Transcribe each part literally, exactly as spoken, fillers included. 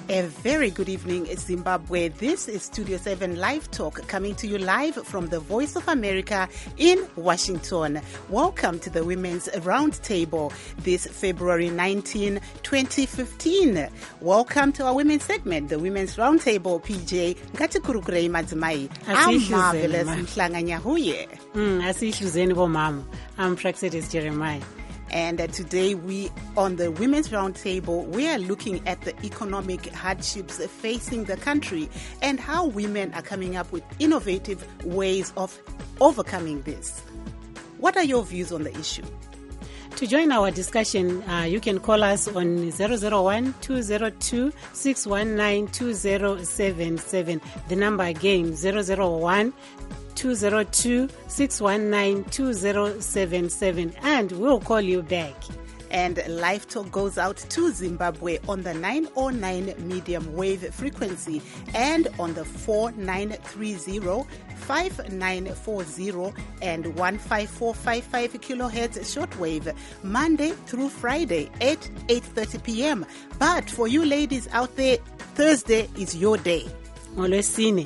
A very good evening, Zimbabwe. This is Studio seven Live Talk, coming to you live from the Voice of America in Washington. Welcome to the Women's Roundtable this February nineteenth, twenty fifteen. Welcome to our women's segment, the Women's Roundtable. P J, Ngatikurugurei Madzimai. I'm marvelous Mhlanga Nyahuye. I'm Praxedis Jeremiah. And uh, today we, on the Women's Roundtable, we are looking at the economic hardships facing the country and how women are coming up with innovative ways of overcoming this. What are your views on the issue? To join our discussion, uh, you can call us on zero zero one, two zero two, six one nine, two zero seven seven. The number again, zero zero one, two zero two, six one nine, two zero seven seven, and we'll call you back. And Live Talk goes out to Zimbabwe on the nine oh nine medium wave frequency and on the four nine three zero, five nine four zero and one five four five five kilohertz shortwave, Monday through Friday at eight thirty p.m. But for you ladies out there, Thursday is your day. Ngolwesine.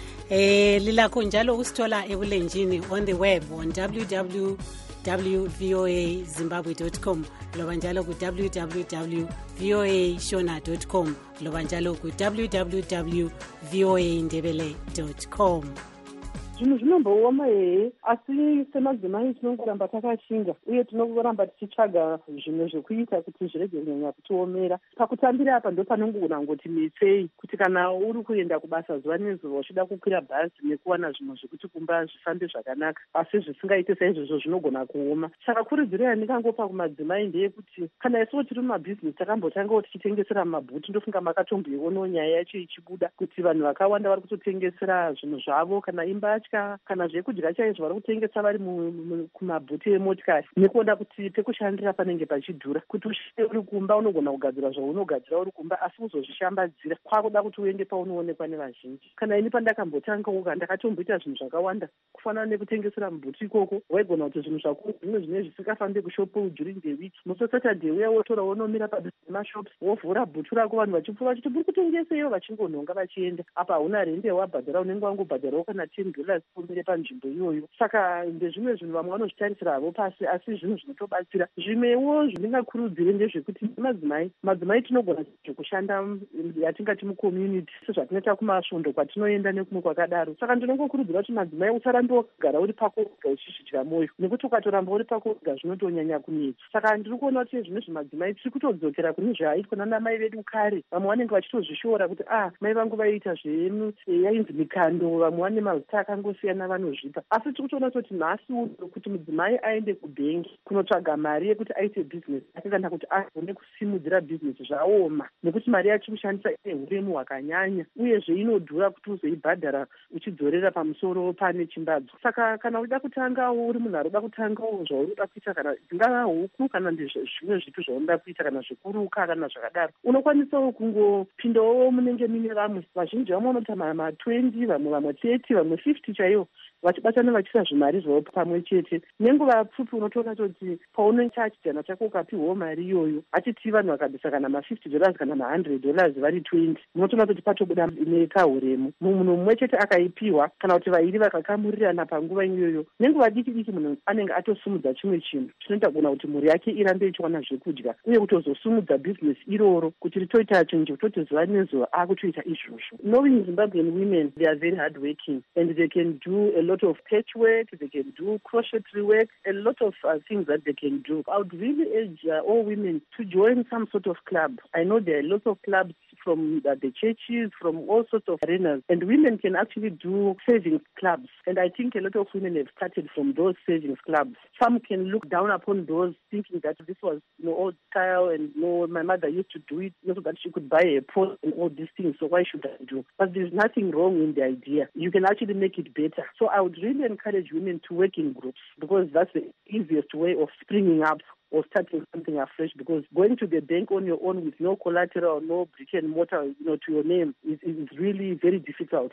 Eh lilakho njalo usithola ebulenjini on the web on w w w dot v o a zimbabwe dot com, loba njalo ku w w w dot v o a shona dot com, loba njalo ku w w w dot v o a ndebele dot com. Zvinhu zvinombooma hehe, asi semadzimai tinongoramba takashinga uye tinongoramba tichitsvaga zvimwe zvekuita kuti zvirege kunyanya kutiomera. Pakutambira apa ndo panongona ngoti mitsei kuti kana uri kuenda kubasa zuva nezuva uchida kukwira bhazi nekuwana zvinhu zvekuti kumba zvifambe zvakanaka, asi zvisingaite saizvozvo zvinogona kuoma. Saka kurudziro yandingangopa kumadzimai ndeyekuti kana isuwo tiri mumabhizinesi takambotangawo tichitengesera mumabhuti, ndofunga makatomboionawo nyaya yacho ichibuda kuti vanhu vakawanda vari kutotengesera zvinhu zvavo, kana imba kana zvekudya chaizvo vari kutengesa vari kumabhuti emotikari, nekuona kuti pekushandira panenge pachidhura. Kuti ushande uri kumba unogona kugadzira zvaunogadzira uri kumba, asi kuzozvishambadzira kwakuda kuti uende paunoonekwa nevazhinji. Kana ini pandakambotangawo ndakatomboita zvinhu zvakawanda kufanana nekutengesera mubhuti ikoko. Waigona kuti zvinhu zvako zvimwe zvine zvisingafambe kushopu during the week, musi Saturday uya wotora wonomira pamashops wovhura bhutu rako, vanhu vachipfuura vachiti muri kutengeseyo, vachingonhonga vachienda. Apa hauna rende wabhadhara, unenge wangobhadharawo kana ten dollars kumbire panzvimbo iyoyo. Saka ndezvimwe zvinhu vamwe vanozvitarisira havo pasi, asi zvinhu zvinotobatsira. Zvimwewo zvindingakurudzire ndezvekuti madzimai madzimai tinogona zvekushanda yatingati mucommunity, sezvatinoita kumasvondo kwatinoenda nekumwe kwakadaro. Saka ndinongokurudzira kuti madzimai usarambe wakagara uri pako wega uchizvidyira mwoyo, nekuti ukatoramba uri pako wega zvinotonyanya kunetsa. Saka ndiri kuona kuti zvinhu zvimadzimai tiri kutodzokera kune zvaaitwa nanamai vedu kare. Vamwe vanenge vachitozvishora kuti ah mai vangu vaiita zvenyu yainzi mikando, vamwe vane mazita akangosiyana vanozvipa. Asi tiri kutoona kuti nhasi uno kuti mudzimai aende kubhengi kunotsvaga mari yekuti aite bhizinesi yake kana kuti agone kusimudzira bhizinesi zvaoma, nekuti mari yacho kushandisa ine huremu hwakanyanya uyezve inodhura kuti uzoibhadhara uchidzorera pamusoro pane chimbadzo. Saka kana uchida kutangawo uri munhu arikuda kutangawo zvaunoda kuita, kana dzingava huku kana zvimwe zvipi zvaunoda kuita, kana zvekuruka kana zvakadaro, unokwanisawo kungopindawo munenge mine vamwe. Vazhinji vamwe vanota ma twenty, vamwe vamwe thirty, vamwe fifty chaiwo, vachibatana vachiisa zvimari zvavo pamwe chete. Nenguva pfupi unotoona kuti paunoita chijana chako ukapiwawo mari iyoyo, achiti vanhu vakabvisa kana ma fifty dollars kana ma hundred dollars vari twenty, unotoona kuti patobuda nekahuremu. Munhu mumwe chete akaipiwa kana kuti vairi vakakamurirana panguva iyoyo, nenguva diki diki munhu anenge atosumudza chimwe chinhu chinoita kuona kuti mhuri yake irambe ichiwana zvekudya, uye kutozosumudza bhizinesi iroro kuti ritoita chinhu chekutoti zuva nezuva akutoita izvozvo. Knowing Zimbabwean women, they are very hard working and they can do a lot of patchwork, they can do crochetry work, a lot of uh, things that they can do. I would really urge uh, all women to join some sort of club. I know there are lots of clubs from uh, the churches, from all sorts of arenas, and women can actually do savings clubs. And I think a lot of women have started from those savings clubs. Some can look down upon those thinking that this was, you know, old style and, you know, my mother used to do it, you know, so that she could buy a pot and all these things, so why should I do? But there's nothing wrong in the idea. You can actually make it better. So I would really encourage women to work in groups, because that's the easiest way of springing up or starting something afresh, because going to the bank on your own with no collateral, no brick and mortar, you know, to your name is, is really very difficult.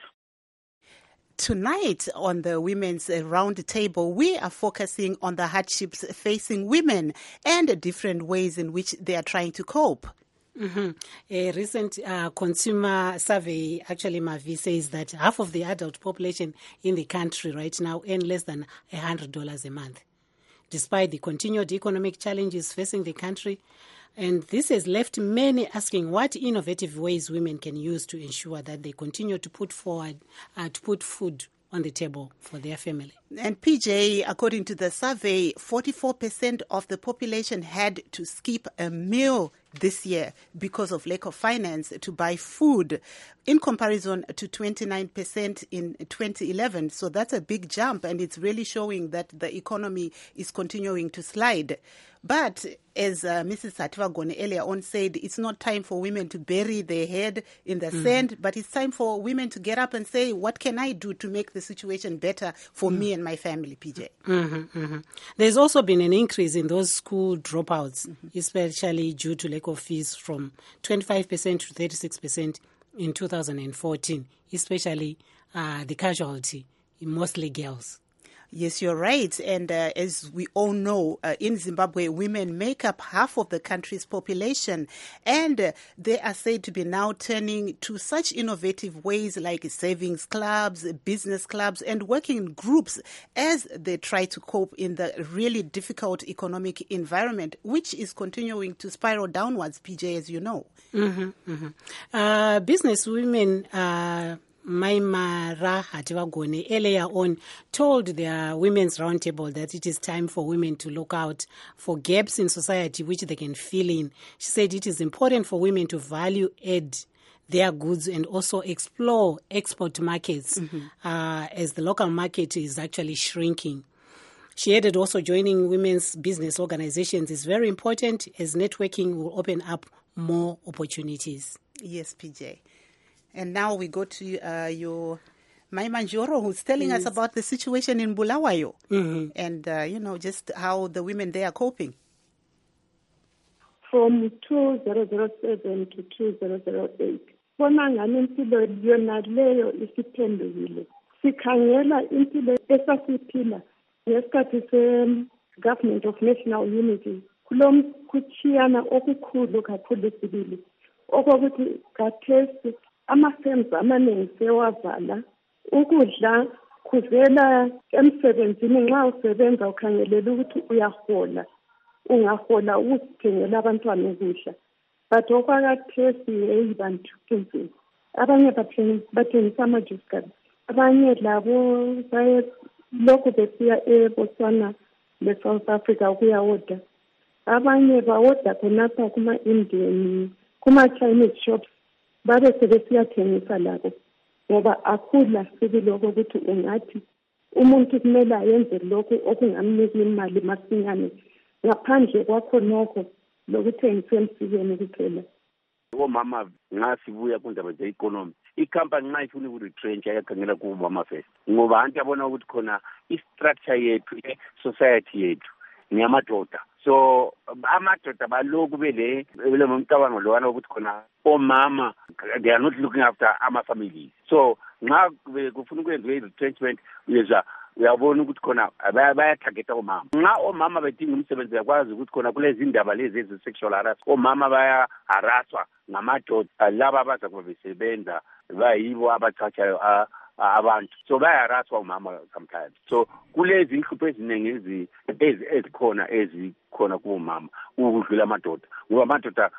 Tonight on the Women's Round Table, we are focusing on the hardships facing women and the different ways in which they are trying to cope. Mm-hmm. A recent uh, consumer survey, actually, Mavi, says that half of the adult population in the country right now earn less than one hundred dollars a month, despite the continued economic challenges facing the country. And this has left many asking what innovative ways women can use to ensure that they continue to put forward, uh, to put food on the table for their family. And P J, according to the survey, forty-four percent of the population had to skip a meal this year because of lack of finance to buy food, in comparison to twenty-nine percent in twenty eleven. So that's a big jump, and it's really showing that the economy is continuing to slide. But as uh, Missus Sativagone earlier on said, it's not time for women to bury their head in the mm-hmm. sand, but it's time for women to get up and say, what can I do to make the situation better for mm-hmm. me and my family, P J? Mm-hmm, mm-hmm. There's also been an increase in those school dropouts, mm-hmm. especially due to lack of fees, from twenty-five percent to thirty-six percent in two thousand fourteen, especially uh, the casualty, mostly girls. Yes, you're right. And uh, as we all know, uh, in Zimbabwe, women make up half of the country's population. And uh, they are said to be now turning to such innovative ways like savings clubs, business clubs, and working groups as they try to cope in the really difficult economic environment, which is continuing to spiral downwards, P J, as you know. Mm-hmm, mm-hmm. Uh, business women... Uh Maimara Hativagone earlier on told their women's roundtable that it is time for women to look out for gaps in society which they can fill in. She said it is important for women to value add their goods and also explore export markets mm-hmm. uh, as the local market is actually shrinking. She added also joining women's business organizations is very important as networking will open up more opportunities. Yes, P J. And now we go to uh, your Maimanjoro, who's telling yes. us about the situation in Bulawayo mm-hmm. and, uh, you know, just how the women there are coping. From two thousand seven to two thousand eight, bona ngani impilo yona leyo isiphendukile. Sikhangela impilo esasiphila ngesikhathi se-Government of National Unity. Kulomkhutshiyana okukhulu kakhulu sibili. Okokuthi kathesi ama-firms amaningi sewavala, ukudla kuvela emsebenzini. Nxa usebenza ukhangelela ukuthi uyahola, ungahola ukuzithengela abantwana ukudla. But okwakathesi hey bantu kunzima. Abanye bathengisa ama-juice cards, abanye labo lokhu besiya eBotswana le-South Africa ukuyawoda. Abanye bawoda khonapha kuma-Indian, kuma-Chinese shops, babe sebesiyathengisa labo ngoba akhula sibili okokuthi ungathi umuntu kumele ayenze lokhu okungamnika imali masinyane ngaphandle kwakho nokho lokuthengisa emsikeni kuphela. Omama nxa sibuya kundaba ze-economy, ikhampani nxa ifuna ukuretrench ayakhangela kubomama first ngoba anti abona ukuthi khona i-structure yethu, i-society yethu ngiyamadoda. So amadoda baloku bele bele mcabango lowana ukuthi khona omama they are not looking after ama families. So nxa kufuna ukwenziwe i-retrenchment uyezwa uyabona ukuthi khona bayatargeta omama. Nxa omama bedinga umsebenzi yakwazi ukuthi khona kulezi indaba lezi ezi-sexual harassment, omama bayaharasswa ngamadoda laba abaza kuba besebenza bayibo abathathayo abantu. So bayaharasswa omama sometimes. So kulezi inhlupho eziningi ezikhona ezikhona kubomama ukudlula amadoda ngoba amadoda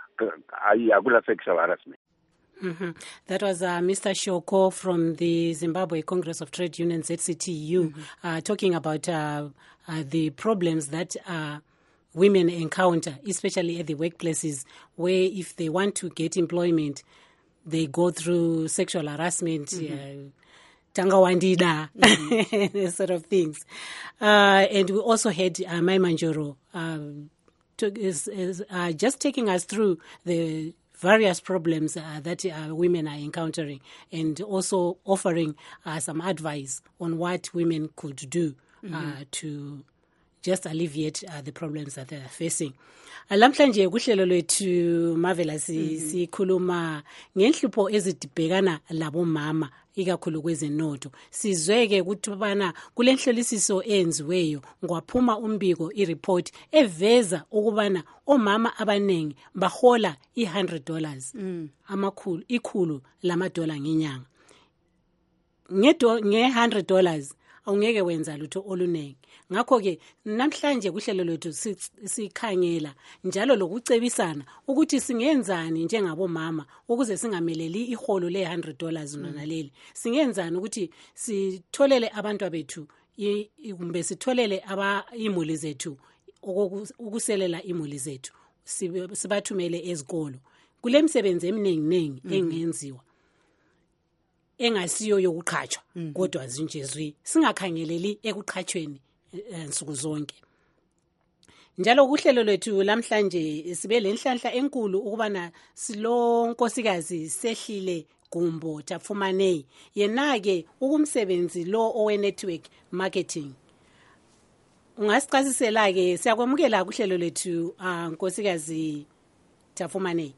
akula sexual harassment. Mm-hmm. That was uh, Mister Shoko from the Zimbabwe Congress of Trade Unions, Z C T U, mm-hmm. uh, talking about uh, uh, the problems that uh, women encounter, especially at the workplaces, where if they want to get employment, they go through sexual harassment, mm-hmm. uh, Tangawandida, mm-hmm. sort of things. Uh, and we also had uh, Maimanjoro um, to, is, is, uh, just taking us through the various problems uh, that uh, women are encountering and also offering uh, some advice on what women could do mm-hmm. uh, to just alleviate uh, the problems that they are facing. Lamhlanje kuhlelo lwethu Marvelous sikhuluma ngenhlupho ezidibhekana labo mama ikakhulu kwezenotho. Sizweke ukuthi bana kule nhlolisiso enziweyo ngwaphuma umbiko ireport eveza ukubana omama abanengi bahola i one hundred dollars mm. amakhulu ikhulu lamadola ngenyanga. Ngedo nge one hundred dollars awungeke wenza lutho olunengi. Ngakho ke namhlanje kuhlelo lwethu sikhangela njalo lokucebisana ukuthi singenzani njengabo mama ukuze singameleli iholo le one hundred dollars nona leli. Singenzani ukuthi sitholele abantu abethu kumbe sitholele aba imuli zethu ukuselela imuli zethu sibathumele ezikolo. Kule misebenzi eminingi ningi engenziwa engasiyo yokuqhatshwa kodwa zinjezwi singakhangeleli ekuqhatshweni nsuku zonke. Njalo kuhlelo lwethu lamhlanje sibe lenhlanhla enkulu ukubana silo nkosikazi Sehlile Gumbo Tafumanei yena ke ukumsebenzi lo owe network marketing. Ungasichasisela ke siyakwemukela kuhlelo lwethu nkosikazi Tafumanei.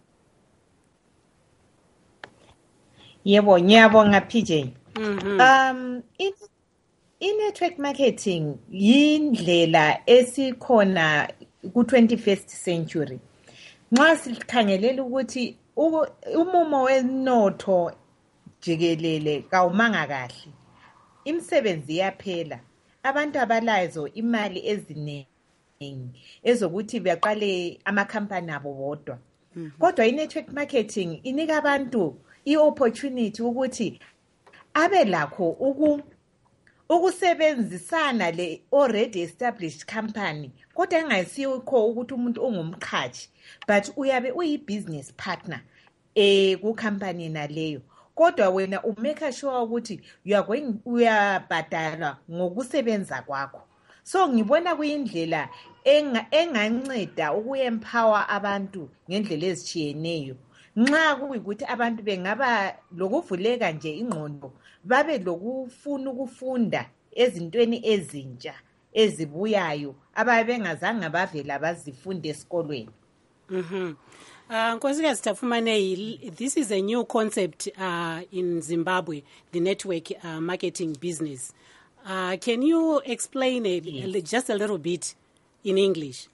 Yebo, ngiyabonga P J. Mm-hmm. Um in i-network marketing yindlela esikhona ku twenty-first century. Nxa sikhangelela ukuthi umumo wenotho jikelele kawumanga kahle. Imisebenzi yaphela. Abantu abalazo imali eziningi ezokuthi baqale amakhampani abo bodwa. Mm-hmm. Kodwa i-network marketing inika abantu i-opportunity ukuthi abe lakho uku ukusebenzisana le already established company kodwa engayisikho ukuthi umuntu ongumqhashi but uyabe uyi-business partner eh ku company naleyo kodwa wena umake sure ukuthi you are going uyabhadala ngokusebenza kwakho. So ngibona kuyindlela enganceda ukuempower abantu ngendlela ezichiyeneyo. Nxa kuyikuthi abantu bengaba lokuvuleka nje ingqondo babe lokufuna ukufunda ezintweni ezintsha ezibuyayo ababengazange bavela bazifunde esikolweni. Mhm. Uh, Nkosikazi Tafumanei, this is a new concept uh, in Zimbabwe, the network uh, marketing business. Uh, can you explain it yes. just a little bit in English?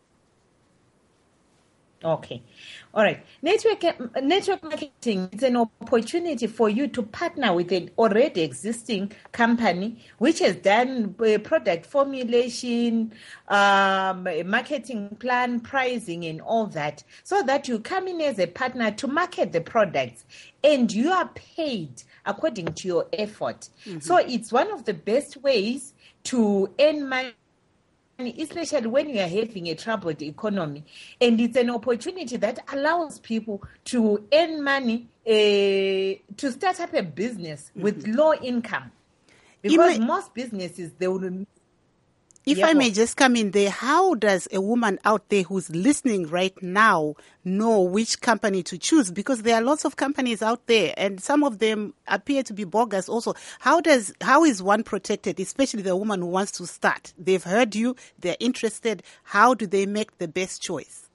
Okay. All right. Network network marketing is an opportunity for you to partner with an already existing company which has done product formulation, um, marketing plan, pricing, and all that, so that you come in as a partner to market the products and you are paid according to your effort. Mm-hmm. So it's one of the best ways to earn money, especially when you are having a troubled economy, and it's an opportunity that allows people to earn money uh, to start up a business mm-hmm. with low income, because may, most businesses they will. If yeah, I may just come in there, how does a woman out there who's listening right now know which company to choose? Because there are lots of companies out there, and some of them appear to be bogus also. How does how is one protected, especially the woman who wants to start? They've heard you, they're interested. How do they make the best choice?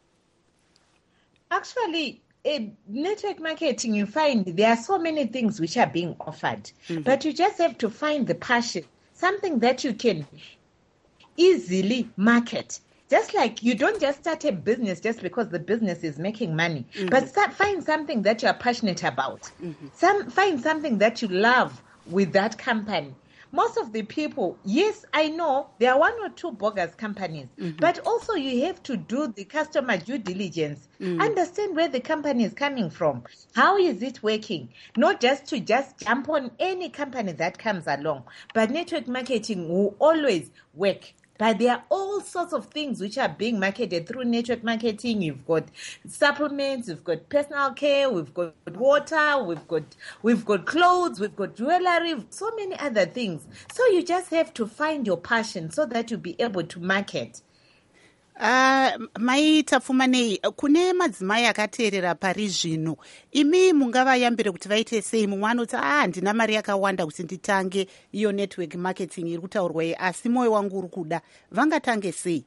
Actually, in network marketing, you find there are so many things which are being offered, mm-hmm. but you just have to find the passion, something that you can easily market. Just like you don't just start a business just because the business is making money, mm-hmm. but start, find something that you are passionate about. Mm-hmm. Some find something that you love with that company. Most of the people, yes, I know there are one or two bogus companies, mm-hmm. but also you have to do the customer due diligence, mm-hmm. understand where the company is coming from, how is it working, not just to just jump on any company that comes along. But network marketing will always work. But there are all sorts of things which are being marketed through network marketing. You've got supplements, we've got personal care, we've got water, we've got we've got clothes, we've got jewelry, so many other things. So you just have to find your passion so that you'll be able to market. Uh, Mai Tafumanei, kune madzimai akateerera pari zvino. Imi mungavayambire kuti vaite sei? Mumwe anoti ah ndina mari yakawanda kuti nditange iyo network marketing iri kutaurwa iyi, asi moyo wangu uri kuda. Vangatange sei?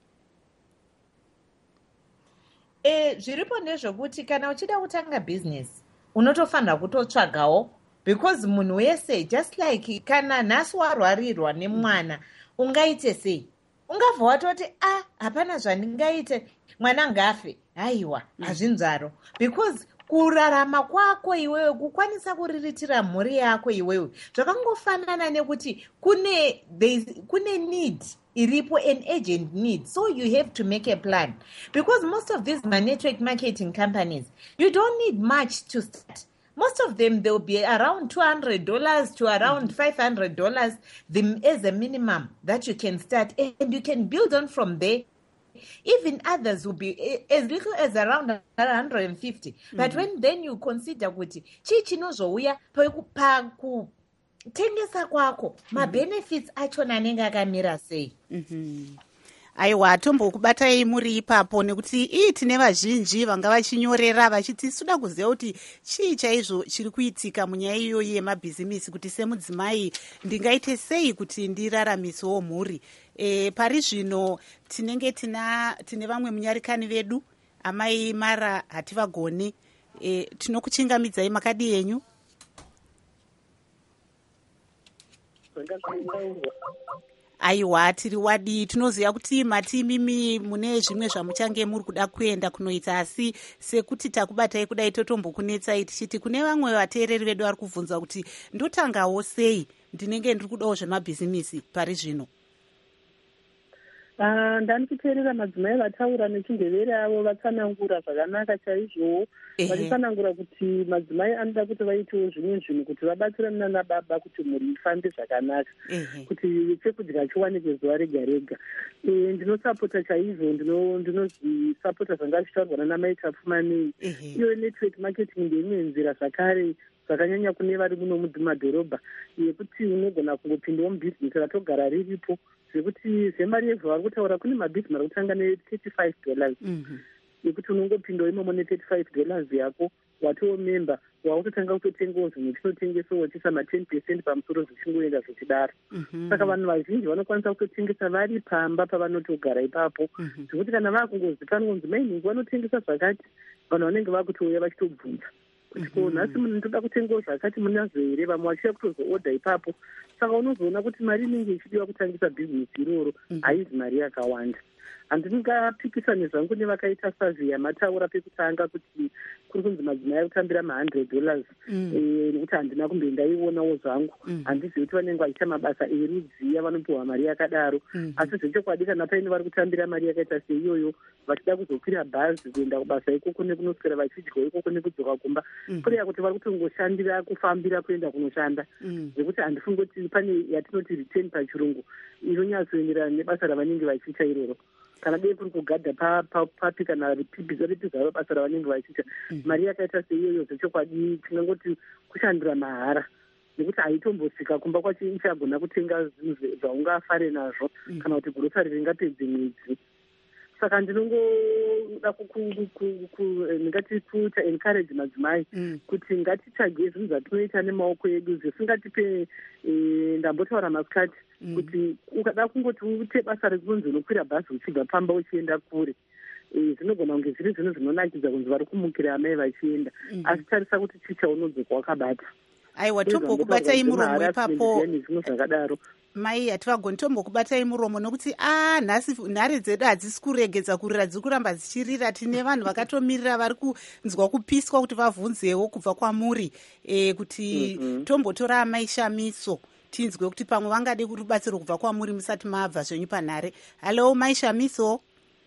Eh, zviripo ndezvokuti kana uchida kutanga business, unotofanira kutotsvagawo because munhu wese just like kana nhasi warwarirwa nemwana ungaite sei? Ungabva watoti a hapana zvandingaite, mwana ngafe. Haiwa, hazvinzvaro. Because kurarama kwako iwewe, kukwanisa kuriritira mhuri yako iwewe, zvakangofanana nekuti kune kune need iripo, an urgent need, so you have to make a plan. Because most of these network marketing companies, you don't need much to start. Most of them, they'll be around two hundred dollars to around five hundred dollars as a minimum that you can start, and you can build on from there. Even others will be as little as around one hundred fifty. Mm-hmm. But when then you consider kuti chi chinozouya pakutengesa kwako, ma benefits achona anenge akamira sei. Aiwa, tombokubatai muri ipapo nekuti ii tine vazhinji vanga vachinyorera vachiti suda kuziva kuti chii chaizvo chiri kuitika munyaya iyoyi yemabhizimisi, kuti semudzimai ndingaite sei kuti ndiraramisewo mhuri. E, pari zvino tinenge tina tine vamwe munyarikani vedu, amai Mara hativagoni. E, tinokuchingamidzai, makadi yenyu? Aiwa, tiri wadi. Tinoziva kuti mati mimi mune zvimwe zvamuchange muri kuda kuenda kunoita, asi sekuti takubatai kudai totombokunetsai tichiti kune vamwe vateereri vedu vari kubvunza kuti ndotangawo sei, ndinenge ndiri kudawo zvemabhizimisi pari zvino. Uh, ndani kuteerera madzimai vataura nechindevere avo vatsanangura zvakanaka chaizvowo. Vachitsanangura kuti madzimai anoda kuti vaitewo zvimwe zvinhu kuti vabatsirane nana baba kuti mhuri ifambe zvakanaka, kuti chekudya chiwanikwe zuva rega rega. E, ndinosapota chaizvo, ndinozisapota zvanga zvichitaurwa nana mai Tapfumanei. Iyo network marketing ndeimwe nzira zvakare zvakanyanya kune vari muno mumadhorobha, yekuti unogona kungopindawo mubhizinesi ratogara riripo, zvekuti zvemari yevhu vari kutaura kune mabhizinesi ari kutanga ne-thirty-five dollars, yekuti unongopindawo imomo ne-thirty-five dollars yako, watoo memba, wakutotanga kutotengawo zvinhu zvinotengesawo wachisa ma-ten percent pamusoro zvichingoenda zvichidaro. Saka vanhu vazhinji vanokwanisa kutotengesa vari pamba pavanotogara ipapo, zvekuti kana vakungozikanwa kunzi mainhingi vanotengesa zvakati, vanhu vanenge vakutouya vachitobvunza kuti ko nhasi munhu ndoda kutengawo zvakati munazo here, vamwe vachiya kutozoodha ipapo. Saka unozoona kuti mari inenge ichidiwa kutangisa bhizinesi iroro haizi mari yakawanda. Handingapikisane zvangu nevakaita Savia mataura pekutanga kuti kuri kunzi madzimai ari kutambira ma one hundred dollars, nekuti handina kumbe ndaionawo zvangu. Handizivi kuti vanenge vachiita mabasa erudziya vanopiwa mari yakadaro, asi zvechokwadi kana paine vari kutambira mari yakaita seiyoyo vachida kuzokwira bhazi kuenda kubasa ikoko nekunoswera vachidyawo ikoko nekudzoka kumba, kureva kuti vari kutongoshandira kufambira kuenda kunoshanda, zvekuti handifungi kuti pane yatinoti return pachirungu inonyatsoenderana nebasa ravanenge vachiita iroro. Kana dei kuri kugadha papi kana ripizaripizaro basa ravanenge vachiita, mari yakaita seiyoyo zvechokwadi tinongoti kushandira mahara, nekuti haitombosvika kumba kwacho ichagona kutenga zvinhu zvaungafare nazvo kana kuti gurosari ringapedze mwedzi. Saka ndinongoda ndingati kuita encourage madzimai kuti ngatitsvage zvinhu zvatinoita nemaoko edu zvisingatipe. Ndambotaura masikati kuti ukada kungoti uite basa rekunzi unokwira bhazi uchibva pamba uchienda kure, zvinogona kunge zviri zvinhu zvinonakidza kunzi vari kumukira amai vachienda, asi tarisa kuti chichaunodzoka wakabata. Aiwa, tombokubatai muromo ipapo zvimwe zvakadaro. Mai hativagoni tombokubatai muromo nokuti a nhasi nhare dzedu hadzisi kuregedza kurira, dziri kuramba dzichirira. Tine vanhu vakatomirira vari kunzwa kupiswa kuti vabvunzewo kubva kwamuri, e, kuti mm-hmm. tombotora amai Shamiso tinzwe kuti pamwe vangade rubatsiro kubva kwamuri musati mabva zvenyu panhare. Halo mai Shamiso.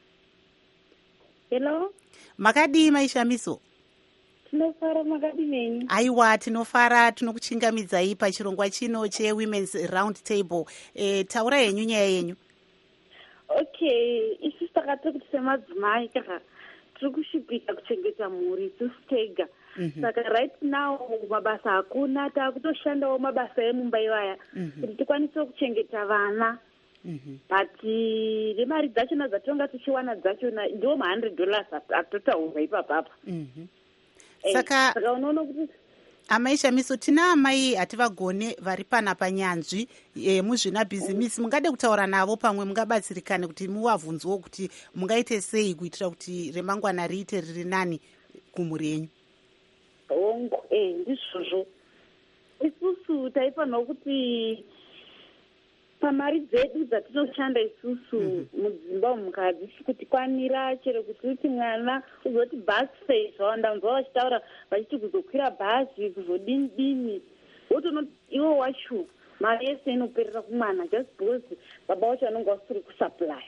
Hello. Makadii mai Shamiso? Tinofara, makadi menyu? Aiwa, tinofara. Tinokuchingamidzai pachirongwa chino chewomen's round table. E, taura yenyu nyaya yenyu. Okay, isi takati kuti semadzimai kaka tiri kushipika kuchengeta mhuri tisitega. Saka right now mabasa hakuna, taakutoshandawo mabasa emumba ivaya kuti tikwanise kuchengeta vana. But remari dzachona dzatonga tichiwana dzachona ndiwo ma one hundred dollars atotaurwa ipapapa. Saka unoona kuti amai Shamiso, tina amai hativagone vari pana panyanzvi e, muzvina bhizimisi, mungade kutaura navo pamwe mungabatsirikane kuti muvabvunzewo kuti mungaite sei kuitira kuti remangwana riite riri nani kumhuri yenyu. Hongu, eh, ndizvozvo. isusu taifanira kuti pamari dzedu dzatinoshanda isusu mudzimba mukadzisi kuti kwanira chero kuti uti mwana uzoti bus fare zvawandamva vachitaura vachiti kuzokwira bhazi kuzodini dini wotonoti iwo wacho mari yese inoperera kumwana just because baba wacho anonga usiri kusuplya.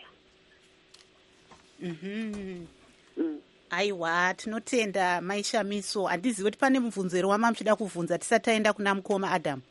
Mhm. Aiwa, tinotenda maishamiso. Handizivi kuti pane mubvunzero wamamuchida kuvhunza tisati taenda kuna mukoma Adam.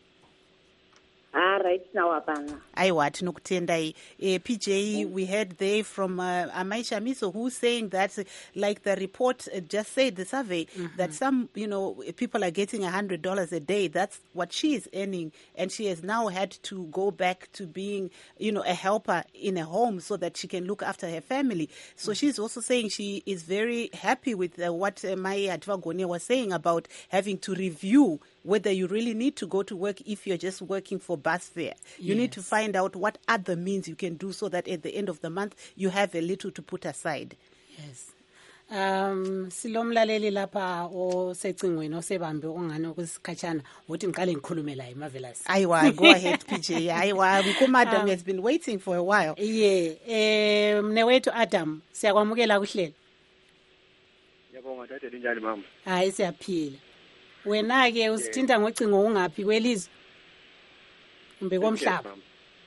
Ah, right now, Abana. Aiwa, tinokutendai. Uh, P J, we heard there from uh, Amaisha Miso, who's saying that, uh, like the report uh, just said, the survey, mm-hmm. that some, you know, people are getting one hundred dollars a day. That's what she is earning. And she has now had to go back to being, you know, a helper in a home so that she can look after her family. So mm-hmm. she's also saying she is very happy with uh, what uh, Maya Advagone was saying about having to review whether you really need to go to work if you're just working for bus fare. You yes. need to find out what other means you can do so that at the end of the month you have a little to put aside. Yes. Um silomlaleli lapha osecingweni osebambe ongane ukusikhatshana uthi ngiqale ngikhulume la eMarvelous. Aiwa, go ahead P J. Aiwa, Mkoma Adam um, has been waiting for a while. Yeah, eh mnewethu Adam siyakwamukela kuhlelo. Yabonga tata linjani mama? Hayi siyaphila. Wena ke usithinta ngocingo ungaphi kwelizwe? Umbe komhlaba.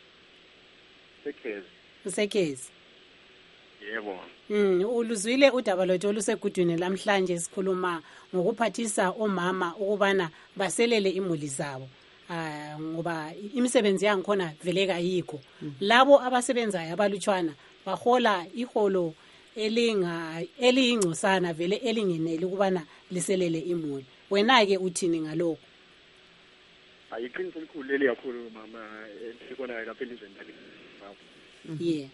Sekezi. Sekezi. Yebo. Mm, uluzwile udaba lotho olusegudwini lamhlanje sikhuluma ngokuphathisa omama ukubana baselele imuli zabo. Ah ngoba imisebenzi yangikhona vele kayikho. Labo abasebenzayo abalutshwana bahola iholo elinga eliyingcosana vele elingeneli ukubana liselele imuli. Wena ke uthini ngalokho? Ayiqiniso elikhulu leli kakhulu mama esikona lapha elizweni lami. Yeah.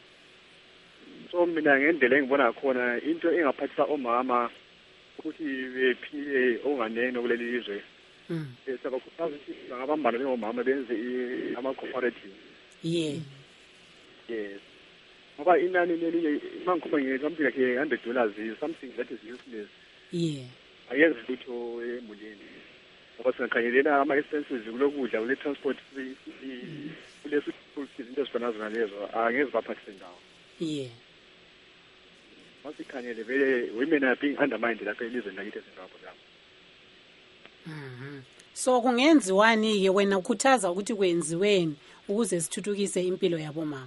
So mina ngendlela engibona khona into engaphathisa omama ukuthi bephile onganeno kuleli lizwe. Mm. Esabakhuthaza ukuthi bangabambana njengomama benze ama cooperative. Yeah. Yes. Ngoba inani lelinye mangikhuluma ngesomething like one hundred dollars is something that is useless. Yeah. Ayenzi lutho emulini. Ngoba singakhanyelela ama-expenses kulokudla kule transport kulesi izinto ezifana nalezo angeze baphathise ndawo. Yeah. Masikhanyele vele women are being undermined lapha elizweni lakithi eZimbabwe lapho. Mhm. So kungenziwani ke wena ukhuthaza ukuthi kwenziweni ukuze sithuthukise impilo yabo mama?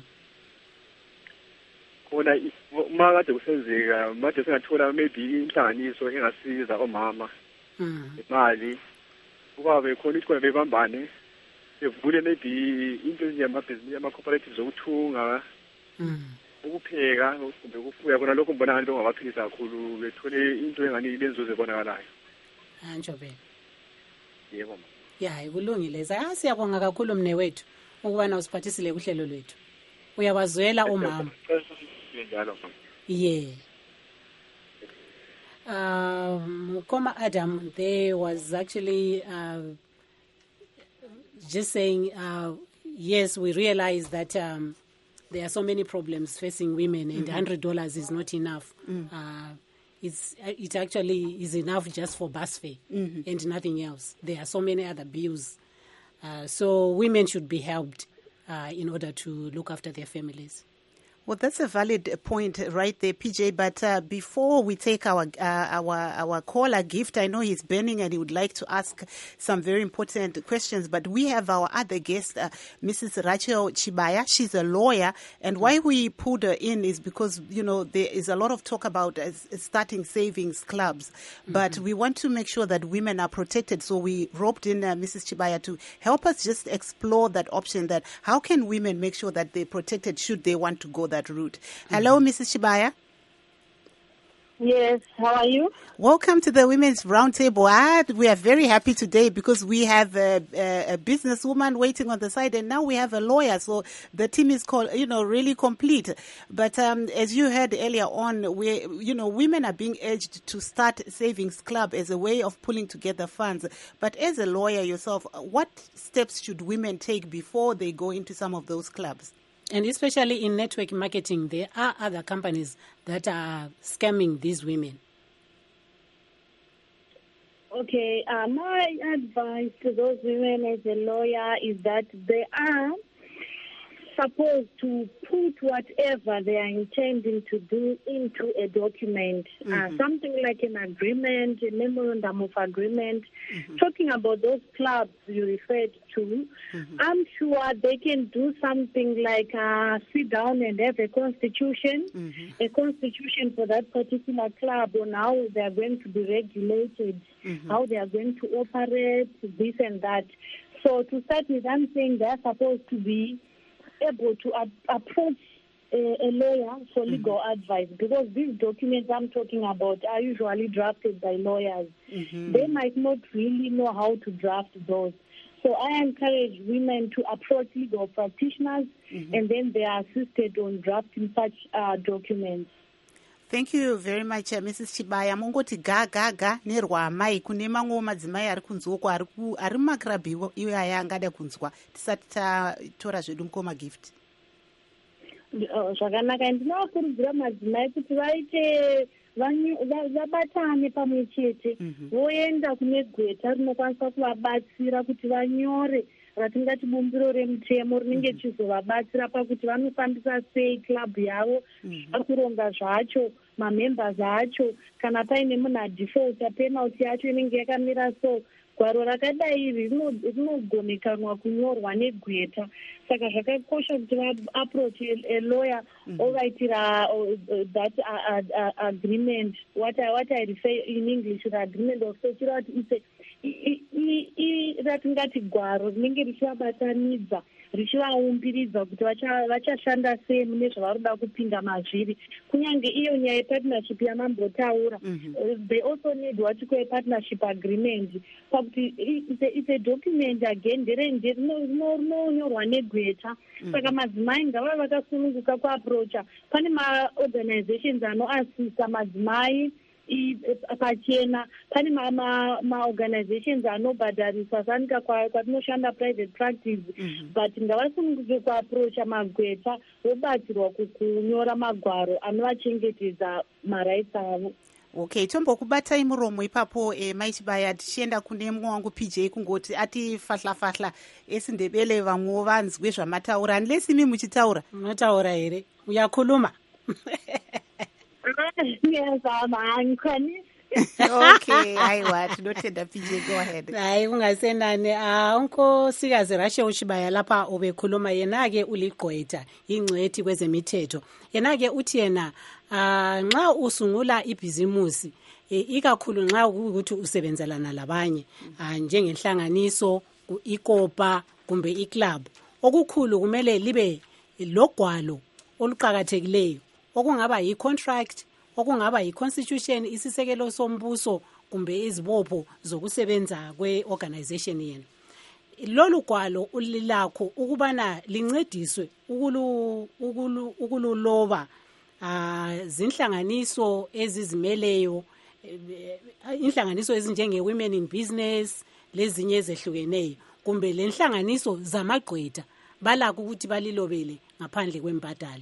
Khona uma kade kusenzeka manje singathola maybe inhlanganiso engasiza omama. Mhm. Imali kuba bekhona ukuthi bebambane bevule maybe into yamabhizinisi yama-cooperatives zokuthunga. Mhm. Ukupheka kumbe ukufuya kona lokho mbona ngathi bengabaphilisa kakhulu bethole into engani lenzuzo ebonakalayo. Anjo vele. Yebo mama. Ya ikulungile. Sa siyabonga kakhulu mnewethu ukubana usiphathisile kuhlelo lwethu. Uyabazwela omama. Yeah. Um Koma Adam, there was actually uh, just saying uh, yes, we realize that um, there are so many problems facing women, and mm-hmm. one hundred dollars is not enough. Mm. Uh, it's it actually is enough just for bus fare mm-hmm. and nothing else. There are so many other bills. Uh, so women should be helped uh, in order to look after their families. Well, that's a valid point right there, P J. But uh, before we take our uh, our our caller gift, I know he's burning and he would like to ask some very important questions. But we have our other guest, uh, Missus Rachel Chibaya. She's a lawyer, and why we put her in is because you know there is a lot of talk about uh, starting savings clubs, but mm-hmm. we want to make sure that women are protected. So we roped in uh, Missus Chibaya to help us just explore that option. That how can women make sure that they're protected should they want to go that that route. Hello, mm-hmm. Missus Chibaya. Yes, how are you? Welcome to the Women's Roundtable. Ah, we are very happy today because we have a, a, a businesswoman waiting on the side, and now we have a lawyer. So the team is called, you know, really complete. But um, as you heard earlier on, we, you know, women are being urged to start savings club as a way of pulling together funds. But as a lawyer yourself, what steps should women take before they go into some of those clubs? And especially in network marketing, there are other companies that are scamming these women. Okay, uh, my advice to those women as a lawyer is that they are supposed to put whatever they are intending to do into a document, mm-hmm. uh, something like an agreement, a memorandum of agreement, mm-hmm. talking about those clubs you referred to. Mm-hmm. I'm sure they can do something like uh, sit down and have a constitution, mm-hmm. a constitution for that particular club on how they are going to be regulated, mm-hmm. how they are going to operate, this and that. So to start with, I'm saying they're supposed to be able to ab- approach a, a lawyer for legal mm-hmm. advice, because these documents I'm talking about are usually drafted by lawyers. Mm-hmm. They might not really know how to draft those. So I encourage women to approach legal practitioners, mm-hmm. and then they are assisted on drafting such uh, documents. Thank you very much, uh, Missus Chibaya. Mungoti ga ga ga nerwamai kune mamwe madzimai ari kunzwoko ari mumakrabhi iwo aya angada kunzwa tisati tatora zvedu mukoma gift. Zvakanaka, ndinovakurudzira madzimai kuti vaite vabatane pamwe chete, voenda kune gweta rinokwanisa kuvabatsira kuti vanyore ratingati bumbiro remutemo rinenge chizovabatsira pakuti vanofambisa sei club yavo, vakuronga zvacho, mamembers acho, kana paine munhu adefaulta penalty yacho inenge yakamira so. Gwaro rakadai iri rinogonekanwa kunyorwa negweta. Saka zvakakosha kuti va-approach a lawyer ovaitira that uh, uh, agreement, what I, what I refer in English, the agreement of security, ratingati gwaro rinenge richivabatanidza richivaumbiriza kuti vachashanda sei mune zvavaroda kupinda mazviri. Kunyange iyo nyaya yepartnership yamambotaura, they also need what you call a partnership agreement. Pakuti it's a document again rinonyorwa negweta. Saka madzimai ngavave vakasununguka kuapproacha. Pane ma-organizations anoasisa madzimai pachena, pane ma-organizations anobhadharisa sanika kwatinoshanda private practice, but ngavasununguke kuapproacha magweta vobatsirwa kunyora magwaro anovachengetedza marights avo. Okay, tombokubatai muromo ipapo eh, Maichibaya tichienda kune mumwe wangu P J kungoti ati fahla fahla esindebele vamwe vanzwe zvamataura, unless imi muchitaura mataura here uyakhuluma. Yes, I'm Connie. Okay, aiwa tinotenda P J, go ahead. Hayi ungasenani, ah unkosikazi Rashe Chibaya lapha obekhuluma yena ke uligqwetha ingcwethi kwezemithetho. Yena ke uthi yena ah nxa usungula ibhizimusi ikakhulu nxa ukuthi usebenzelana labanye njengenhlanganiso, ikopa kumbe iclub, okukhulu kumele libe logwalo oluqhakathekileyo okungaba yi-contract, okungaba yi-constitution, isisekelo sombuso kumbe izibopho zokusebenza kwe-organization yenu. Lolu gwalo ulilakho ukubana lincediswe ukulu ukulu ukululoba ah zinhlanganiso ezizimeleyo, inhlanganiso ezinjenge Women in Business lezinye ezehlukeneyo, kumbe lenhlanganiso zamagqwetha balakho ukuthi balilobele ngaphandle kwembadalo.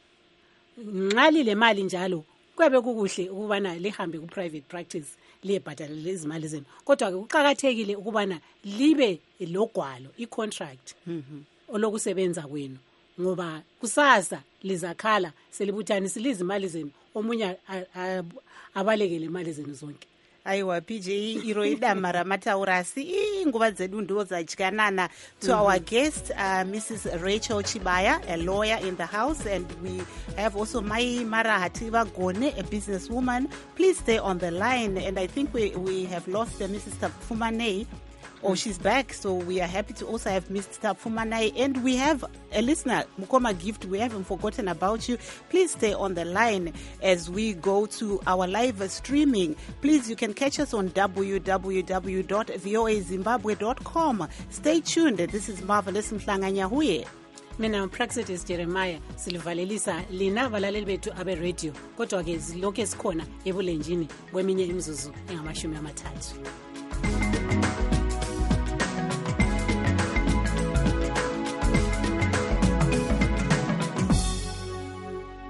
Nxa lile mali njalo kwabe kukuhle ukubana lihambe ku private practice liyebhadala lezi mali zenu, kodwa ke kuqhakathekile ukubana libe logwalo i-contract olokusebenza kwenu, ngoba kusasa lizakhala selibuthanisa izimali zenu, omunye abalekele imali zenu zonke. Aiwa P J, iro idama ramataura asi inguva dzedu ndo dzadyanana. To our guest, uh, Missus Rachel Chibaya, a lawyer in the house, and we have also Mai Marahati Gone, a businesswoman. Please stay on the line, and I think we, we have lost uh, Missus Tafumanei. Oh, she's back, so we are happy to also have Mister Fumanai. And we have a listener, Mukoma Gift. We haven't forgotten about you. Please stay on the line as we go to our live streaming. Please, you can catch us on w w w dot v o a zimbabwe dot com. Stay tuned. This is Marvelous Mhlanganya Huye. Mina Praxitis Jeremiah silivalelisa lina valaleli bethu abe radio, kodwa ke zilokho esikhona ebulenjini kweminye imizuzu engamashumi amathathu.